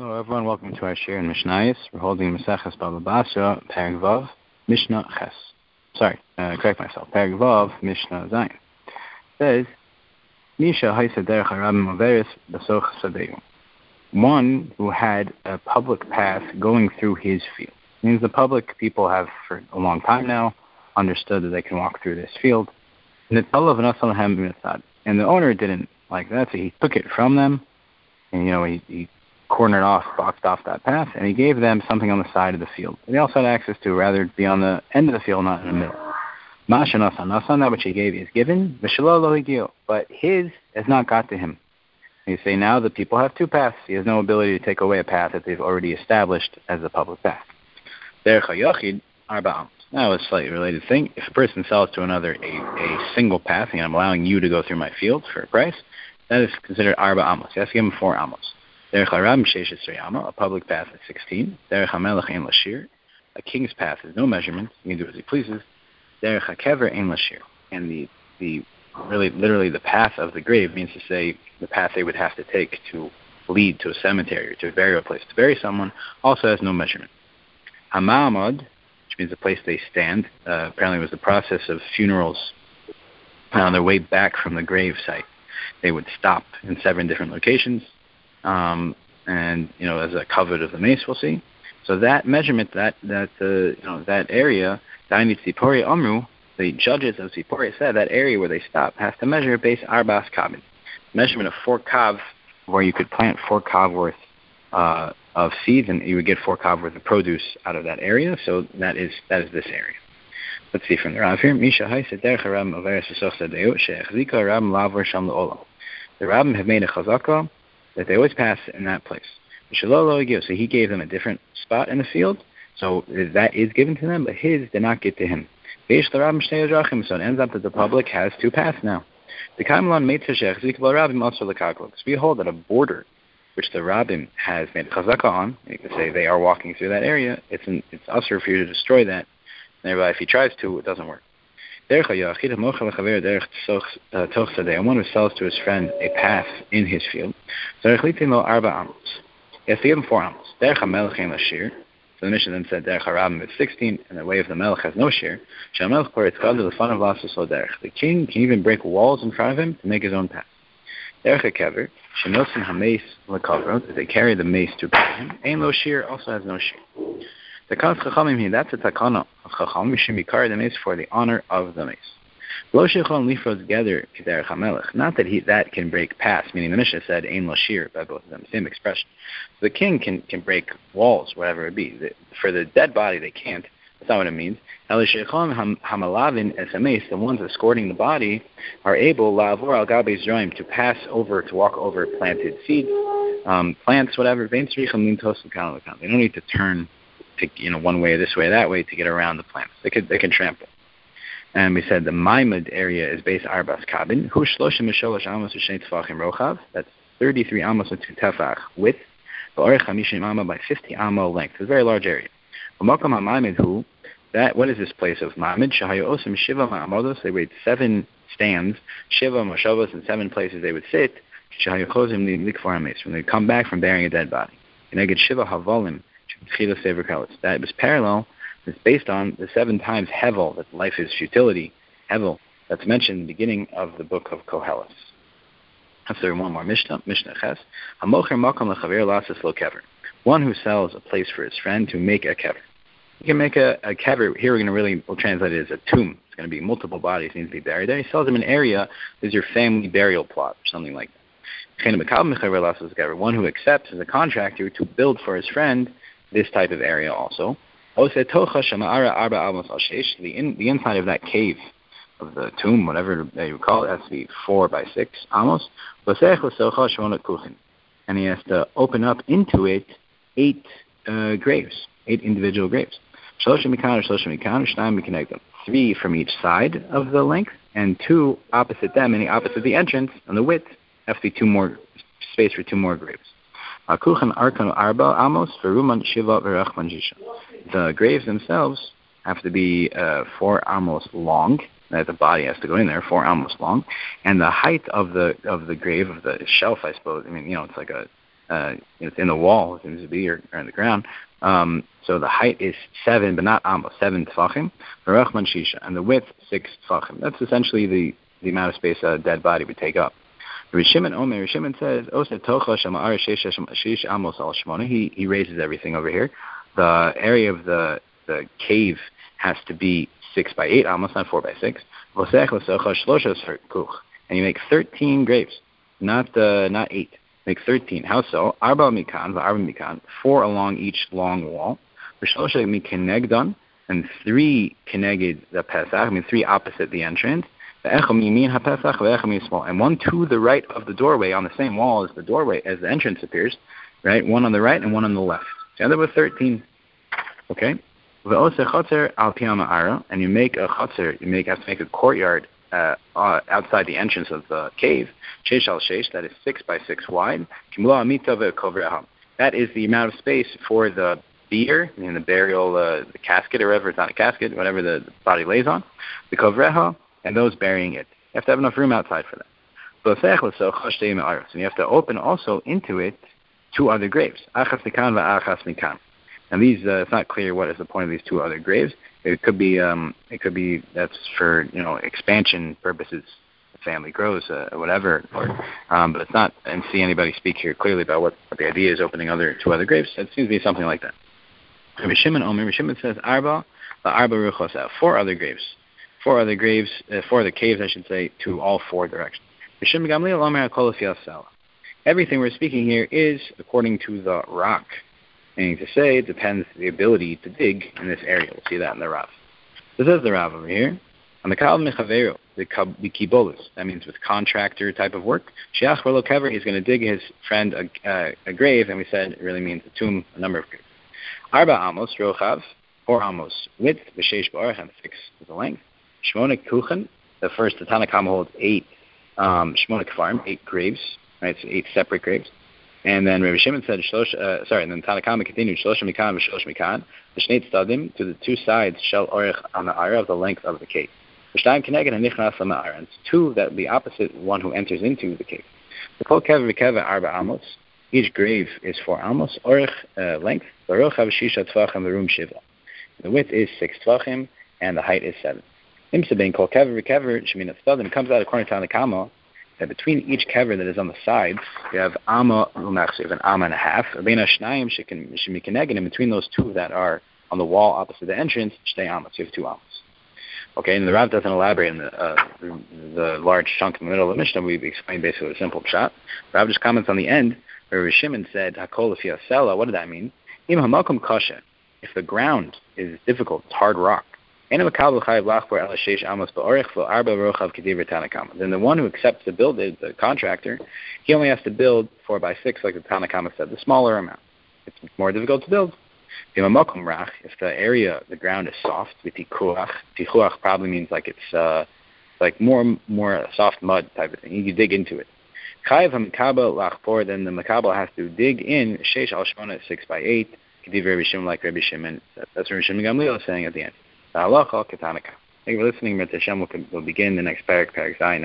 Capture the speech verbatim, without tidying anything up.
Hello everyone, welcome to our share in Mishnayos. We're holding Maseches Baba Basra, Perek Vav, Mishnah Ches. Sorry, uh, correct myself. Perek Vav, Mishnah Zayin. It says, Misha Haisa Derech HaRabim Averis Basoch Sadeu. One who had a public path going through his field. It means the public people have, for a long time now, understood that they can walk through this field. And the owner didn't like that, so he took it from them. And, you know, he, he cornered off, boxed off that path, and he gave them something on the side of the field. They also had access to rather be on the end of the field, not in the middle. Masha nasan, nasan, that which he gave is given, but his has not got to him. And you say now the people have two paths. He has no ability to take away a path that they've already established as a public path. Derech hayachid arba amos. Now a slightly related thing. If a person sells to another a, a single path, and I'm allowing you to go through my field for a price, that is considered arba amos. You have to give him four amos. Derech harab sheishes yama, a public path is sixteen. Derech hamelech ein lashir, a king's path is no measurement. He can do as he pleases. Derech hakever ein lashir, and the the really literally the path of the grave means to say the path they would have to take to lead to a cemetery or to a burial place to bury someone also has no measurement. Hamamad, which means the place they stand, uh, apparently was the process of funerals on their way back from the grave site. They would stop in seven different locations. Um, and you know, as a covet of the mace, we'll see. So that measurement, that that uh, you know, that area, Dainit Zipori Amru, the judges of Zipori said that area where they stop has to measure base arbas kavin, measurement of four kav, where you could plant four kav worth uh, of seeds, and you would get four kav worth of produce out of that area. So that is that is this area. Let's see from the Rav here. Misha Haisa Derech Ram Averes V'Soch Sadeu She'Echzika Ram Lavor Sham L'Olam. The Rabbim have made a chazaka that they always pass in that place. So he gave them a different spot in the field, so that is given to them, but his did not get to him. So it ends up that the public has two paths now. We hold that a border which the Rabbim has made chazaka on, you can say they are walking through that area, it's an, it's usher for you to destroy that, and thereby if he tries to, it doesn't work. And one who sells to his friend a path in his field, so he has to give him four amos. So the Mishnah then said Derech HaRabim is sixteen, and the way of the Melech has no share. The king can even break walls in front of him to make his own path. Derech HaKever, they carry the mace to bury him. Ein lo shir also has no share. The Takas Chachamim here, that's a takana of Chacham. We should be carried the mace for the honor of the mace. Lo shechon lifros together k'derech hamelech. Not that he that can break paths, meaning the Mishnah said ein lo shir by both of them, same expression. So the king can can break walls, whatever it be. The, for the dead body, they can't. That's not what it means. El shechon hamalavin es hameis, the ones escorting the body, are able lavor al gabe zroim to pass over, to walk over planted seeds, um, plants, whatever. Vein tzricham lintos l'kan l'kan. They don't need to turn. To, you know, one way, this way, that way, to get around the plants. They could, they can trample. And we said the Maimad area is base Arbas Kabin. Hu shloshim misholosh amos v'shnei tefachim rochav. That's thirty-three amos and two tefach width. Ba'orech hamishim amma by fifty amma length. It's a very large area. U'makam ha'maimad hu. That, what is this place of Maimad? Shahayo osim shiva ma'amodos. They weighed seven stands, shiva moshavos, in seven places they would sit. Shahayo chozim likfor hames. When they come back from burying a dead body. Keneged shiva havolim. That was parallel. It's based on the seven times hevel, that life is futility, hevel, that's mentioned in the beginning of the book of Koheles. Let's do one more Mishnah, Mishnah Ches. Hamocher makam lechaver lasses lo kever. One who sells a place for his friend to make a kever. You can make a, a kever, here we're going to really, we'll translate it as a tomb. It's going to be multiple bodies need to be buried there. He sells them an area, there's your family burial plot, or something like that. One who accepts as a contractor to build for his friend this type of area also. The, in, the inside of that cave, of the tomb, whatever they would call it, has to be four by six, almost. And he has to open up into it eight uh, graves, eight individual graves. Three from each side of the length, and two opposite them, meaning opposite the entrance, and the width, have to be two more, space for two more graves. The graves themselves have to be uh, four amos long. That the body has to go in there, four amos long, and the height of the of the grave, of the shelf, I suppose. I mean, you know, it's like a uh, it's in the wall, it seems to be, or, or in the ground. Um, so the height is seven, but not amos, seven tefachim. V'rachman shisha, and the width six tefachim. That's essentially the, the amount of space a dead body would take up. Rabbi Shimon Omer, Rabbi Shimon says, Osa tocha shama'ar shish amos al shmona. He he raises everything over here. The area of the the cave has to be six by eight amos, not four by six. And you make thirteen graves, not uh, not eight. Make thirteen. How so? Arba mikan, arba mikan, four along each long wall. V'shlosha mikenegdan, and three keneged the pesach. I mean three opposite the entrance. And one to the right of the doorway on the same wall as the doorway as the entrance appears, right? One on the right and one on the left. Together with thirteen. Okay. And you make a chotzer, you make have to make a courtyard uh, uh, outside the entrance of the cave. Sheish al sheish, that is six by six wide. That is the amount of space for the bier, I mean the burial, uh, the casket or whatever. It's not a casket, whatever the, the body lays on. The kovreha, and those burying it. You have to have enough room outside for that. And you have to open also into it two other graves. Achas mikan va'achas mikan. And these, uh, it's not clear what is the point of these two other graves. It could be, um, it could be that's for you know expansion purposes. The family grows, uh, whatever. Or, um, but it's not. I didn't see anybody speak here clearly about what, what the idea is. Opening other two other graves. It seems to be something like that. Rabbi Shimon Omer, Rabbi Shimon says arba arba ruchos, four other graves. Four other graves, uh, four other caves, I should say, to all four directions. Everything we're speaking here is according to the rock. Meaning to say, it depends the ability to dig in this area. We'll see that in the Rav. This is the Rav over here. On the Kal Mechavero, the Kibolus, that means with contractor type of work. Shiach Rolo Kever, he's going to dig his friend a, uh, a grave, and we said it really means a tomb, a number of graves. Arba Amos, Rochav, four Amos, width, V'sheish Ba'arach, and six is the length. Shmona Kuchen, the first, the Tanna Kama holds eight, um, Shmona Kfarim, eight graves, right, so eight separate graves. And then Rabbi Shimon said, shlosh, uh, sorry, and then Tanna Kama continued, Shlosh Mikan v'Shlosh Mikan, the Shnei Tzadim, to the two sides, Shel Orech on the Ara of the length of the cave. V'shtayim Keneged and Nichnas L'Ma'ara, and two that would be opposite one who enters into the cave. The Kol Kever V'Kever Arba Amos, each grave is four Amos, Orech, uh, length, V'Rochav Shisha Tvachim V'Rum Shiva. The width is six Tvachim, and the height is seven. Imsa being Kol Kever V'Kever, Sheminat Tzadim, comes out according to Tanna Kama, that between each kever that is on the sides, you have amma lumach, you have an amma and a half. Abena shnayim shemikeneged, and between those two that are on the wall opposite the entrance, shtei ammas, you have two ammas. Okay, and the Rav doesn't elaborate on the, uh, the, the large chunk in the middle of the Mishnah. We've explained basically a simple shot. The Rav just comments on the end, where Rav Shimon said, Hakol lefi hasela, what did that mean? Im hamakom kasha, if the ground is difficult, it's hard rock, then the one who accepts to build it, the contractor, he only has to build four by six, like the Tanna Kama said, the smaller amount. It's more difficult to build. If the area, the ground is soft, tichuach probably means like it's uh, like more more soft mud type of thing. You can dig into it. Then the makabel has to dig in sheish al shmona, six by eight. Rabbi Shimon, like Rabbi Shimon. That's what Rabbi Shimon Gamliel is saying at the end. Thank you for listening. Mitzvah Hashem will begin the next parak, parak Zayin.